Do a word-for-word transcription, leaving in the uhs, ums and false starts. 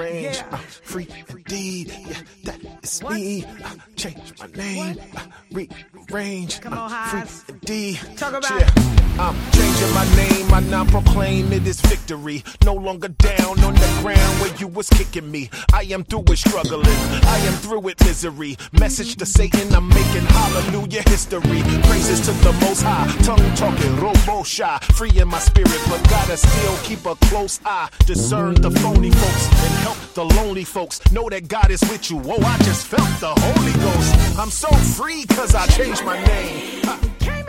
rearrange. Yeah. Uh, free indeed, yeah, that is what? me. Uh, change my name, uh, rearrange. Come on, uh, free indeed. Talk about yeah. it. I'm changing my name, I now proclaim it is victory. No longer down on the ground where you was kicking me. I am through with struggling, I am through with misery. Message to Satan, I'm making hallelujah history. Praises to the most high, tongue talking, robo shy. Free in my spirit, but gotta still keep a close eye. Discern the phony folks and help the lonely folks. Know that God is with you, oh I just felt the Holy Ghost. I'm so free cause I changed my name. I